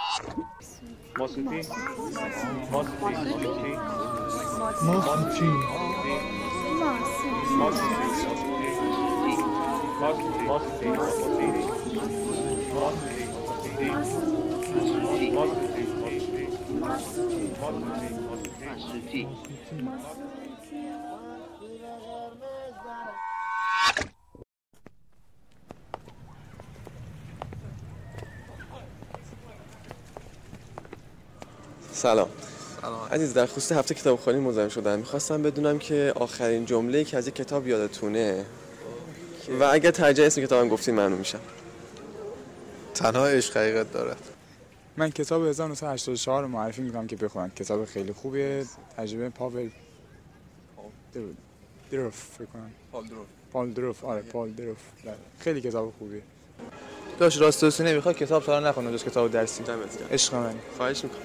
ماسوتی ماسوتی ماسوچی سلام عزیز، در خصوص هفته کتابخوانی مزاحم شدم. میخواستم بدونم که آخرین جمله که از یک کتاب یادتونه و اگر ترجمه اسم کتابم گفتین ممنون میشم. تنها عشق حقیقت دارد. من کتاب 1984 رو معرفی میکنم که بخونن. کتاب خیلی خوبیه. ترجمه پاول دروف فکر کنم. پال دروف. آره پال دروف. خیلی کتاب خوبیه. داش راستوسی نمیخواد کتاب تا رو نخونه، جز کتاب درسی. عشق من. خواهش میکنم.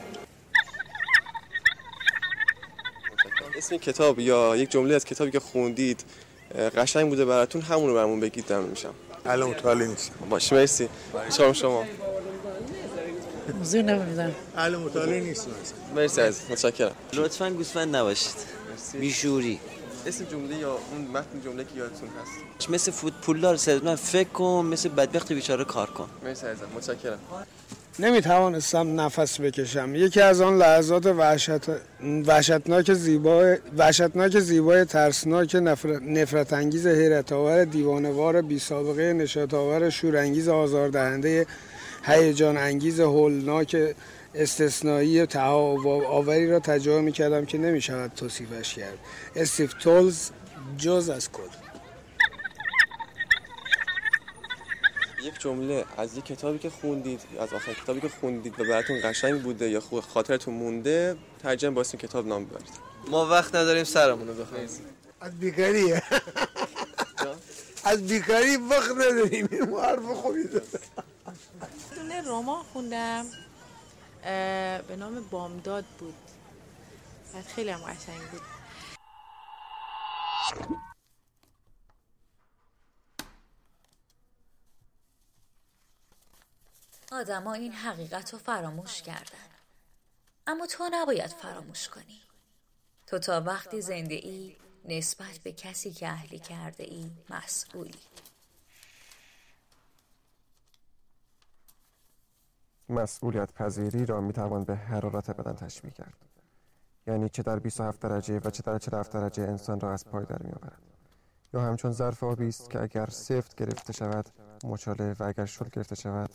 اسم کتاب یا یک جمله از کتابی که خوندید قشنگ بوده براتون، همون رو برامون بگید ممنون میشم. الان مطالعه نیست. باشه مرسی. شما موضوع نمیدونم. الان مطالعه نیست. مرسی عزیز، متشکرم. لطفاً گوسفند نباشید. بیشوری. اسم جمله یا اون متن جمله که یادتون هست. مثل پولدار صدمن فکر کن، مثل بدبخت بیچاره کار کن. مرسی عزیزم، متشکرم. نمیتوانستم نفس بکشم. یکی از آن لحظات وحشتناک زیبای ترسناک نفرت انگیز حیرت آور دیوانه‌وار بی سابقه نشاط آور شورانگیز آزاردهنده هیجان انگیز هولناک استثنایی تهوع‌آوری را تجربه می‌کردم که نمی‌شود توصیفش کرد. استیو تولز، جز از کل. یک جمله از یک کتابی که خوندید، از آخرین کتابی که خوندید و براتون قشنگ بوده یا خوب خاطرتون مونده، ترجمه با اسم کتاب نام ببرید. ما وقت نداریم سرمون رو بخوریم. از بیکاریه. از بیکاری وقت نداریم. این حرف خوبی داره. دونه رمان خوندم به نام بامداد بود. خیلی هم قشنگ بود. آدما این حقیقت رو فراموش کردن، اما تو نباید فراموش کنی. تو تا وقتی زنده ای نسبت به کسی که اهلی کرده ای مسئولی. مسئولیت پذیری را میتوان به حرارت بدن تشبیه کرد. یعنی چه در 27 درجه و چه در 47 درجه انسان را از پای در میآورد. یا همچون ظرف آبی است که اگر سفت گرفته شود مچاله و اگر شل گرفته شود.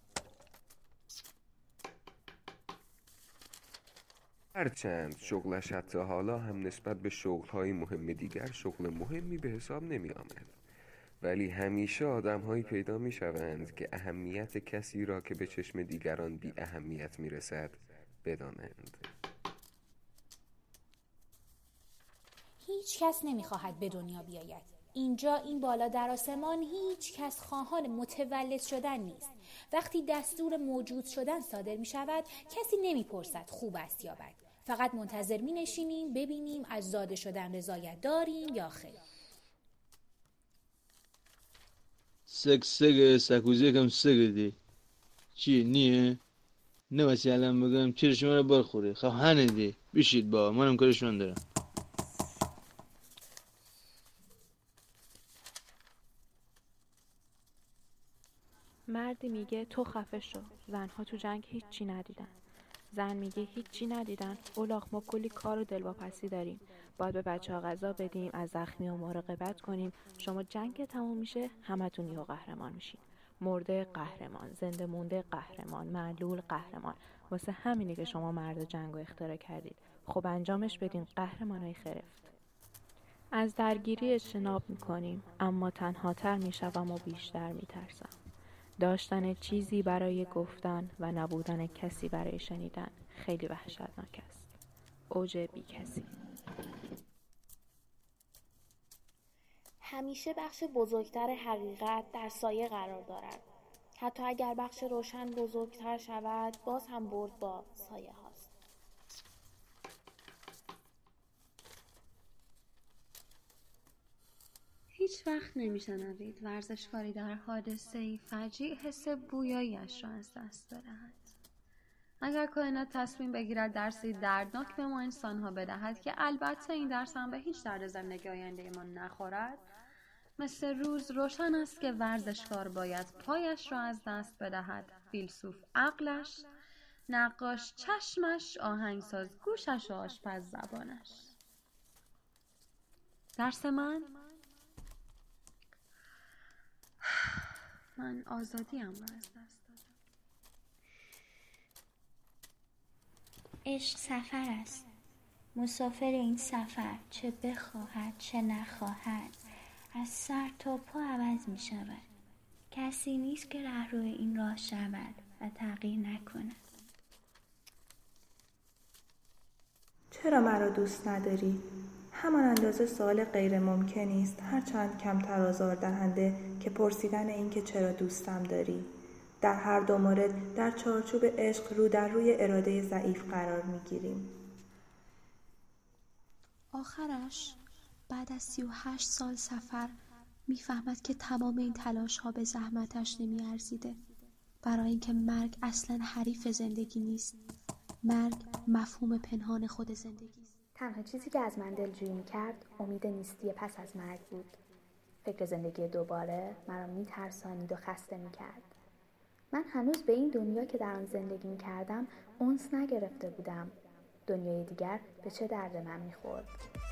هرچند شغلش حتی حالا هم نسبت به شغل‌های مهم دیگر شغل مهمی به حساب نمی آمد، ولی همیشه آدم‌هایی پیدا می‌شوند که اهمیت کسی را که به چشم دیگران بی اهمیت می‌رسد بدانند. هیچ کس نمی‌خواهد به دنیا بیاید. اینجا این بالا در آسمان هیچ کس خواهان متولد شدن نیست. وقتی دستور موجود شدن صادر می‌شود کسی نمی‌پرسد خوب است یا بد. فقط منتظر می‌نشینیم ببینیم از زاده شدن رضایت داریم یا خیر. سگ سکوزی کم سگ دی چی نیه؟ نباسی الان بگم چرا شما رو برخوره. خب هنه دی بشید با منم کارشون دارم. مردی میگه تو خفه شو، زنها تو جنگ هیچی ندیدن. زن میگه هیچی ندیدن، اولاغ ما کلی کار و دلواپسی داریم، باید به بچه ها غذا بدیم، از زخمی ها مراقبت کنیم. شما جنگ تموم میشه همتون یهو قهرمان میشین. مرده قهرمان، زنده مونده قهرمان، معلول قهرمان. واسه همینه که شما مرد جنگو اختراع کردید. خب انجامش بدین قهرمانای خرفت. از درگیری اجتناب میکنیم، اما تنهاتر میشوم و بیشتر میترسم. داشتن چیزی برای گفتن و نبودن کسی برای شنیدن خیلی وحشتناک است. اوج بی کسی. همیشه بخش بزرگتر حقیقت در سایه قرار دارد. حتی اگر بخش روشن بزرگتر شود باز هم برد با سایه هاست. هیچ وقت نمی‌شنوید ورزشکاری در حادثه‌ای فجیع حس بویایی‌اش را از دست بدهد. اگر کائنات تصمیم بگیرد درسی دردناک به ما انسان‌ها بدهد که البته این درس هم به هیچ درد زندگی آینده ما نخورد، مثل روز روشن است که ورزشکار باید پایش را از دست بدهد، فیلسوف عقلش، نقاش چشمش، آهنگساز گوشش و آشپز زبانش. درس من آزادیم را از دست دادم. عشق سفر است. مسافر این سفر چه بخواهد چه نخواهد از سر تا پا عوض می شود. کسی نیست که رهرو این راه شود و تغییر نکند. چرا مرا دوست نداری؟ همان اندازه سوال غیر ممکنی است، هرچند کمتر آزاردهنده که پرسیدن این که چرا دوستم داری. در هر دو مورد در چارچوب عشق رو در روی اراده ضعیف قرار میگیریم. آخرش بعد از 38 سال سفر میفهمد که تمام این تلاش ها به زحمتش نمیارزیده، برای اینکه مرگ اصلا حریف زندگی نیست. مرگ مفهوم پنهان خود زندگی است. تنها چیزی که از من دلجویی میکرد امید نیستی پس از مرگ بود. فکر زندگی دوباره مرا میترسانید و خسته میکرد. من هنوز به این دنیا که در آن زندگی میکردم انس نگرفته بودم. دنیای دیگر به چه درد من میخورد؟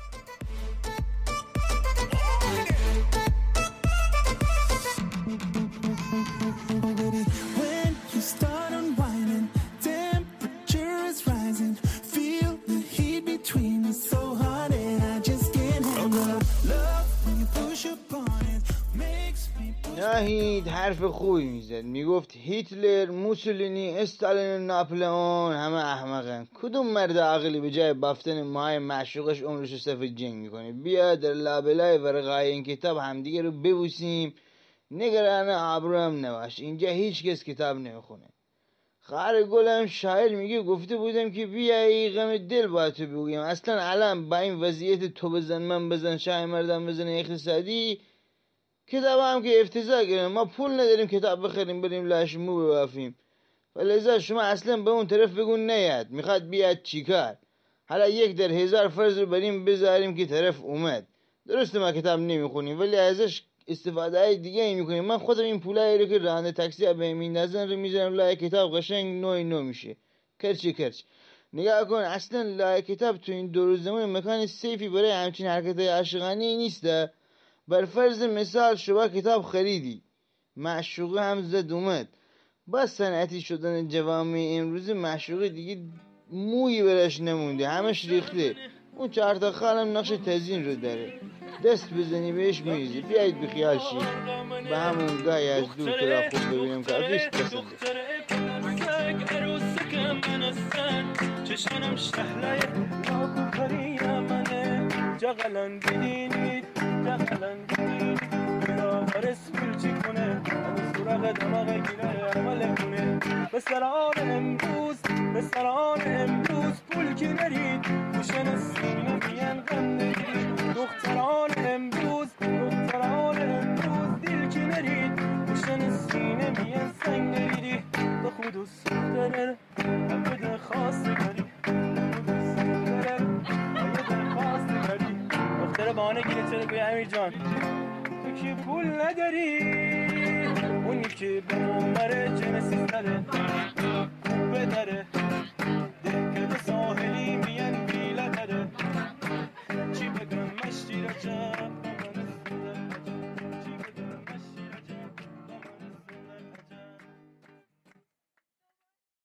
ناهید حرف خوبی میزد، میگفت هیتلر، موسولینی، استالین، ناپلئون همه احمقن. کدوم مرد عقلی به جای بافتن ماهای معشوقش عمرشو صرف جنگ میکنه؟ بیا در لابلای ورقای این کتاب همدیگه رو ببوسیم. نگران آبرو هم نباش، اینجا هیچ کس کتاب نمیخونه. خواهر گلم شاعر میگه گفته بودم که بیایی غم دل با تو بگویم. اصلا الان با این وضعیت تو بزن من بزن شاه مردم بزن اقتصادی کتاب هم که افتضاح گرم. ما پول نداریم کتاب بخریم بریم لاش مو ببافیم. ولذا شما اصلا به اون طرف بگون نیاد میخواد بیاد چیکار. حالا 1 در 1000 فرض رو بریم بذاریم که طرف اومد. درسته ما کتاب نمیخونیم ولی ازش استفاده های دیگه ای میکنیم. من خودم این پولایی رو که راننده تاکسی ها به میندازن رو میذارم لای کتاب، قشنگ نو میشه. کرچ نگاه کن، اصلا لای کتاب تو این 2 روز زمان مکان سیفی برای همچین حرکت عاشقانه نیست. بر فرض مثال شما کتاب خریدی، معشوقه هم زد اومد، با صنعتی شدن جوامع امروز معشوقه دیگه مویی برش نمونده، همش ریخته. اون 4 تا خالم نقش تزیین رو داره، دست بزنی بهش میریزی. بیایید بخیال شید به همون گاهی از دور ترا خوب ببینم کافیش پسنده. چشانم شهلای ناکو کاری منه جغلان دیدینید جغلان دیدینید بیاور اسکول چی کنه همه سراغ دماغ گیره عمل کنه به سران امروز پول کی نرید گوشن سینه میان غم نگیرید دختران امروز دل کی نرید گوشن سینه میان سنگ نگیرید به خود و سختره همه خواستگاری دختره بانه گیره چرا گوی امیر جان تو که پول نداری اونی که به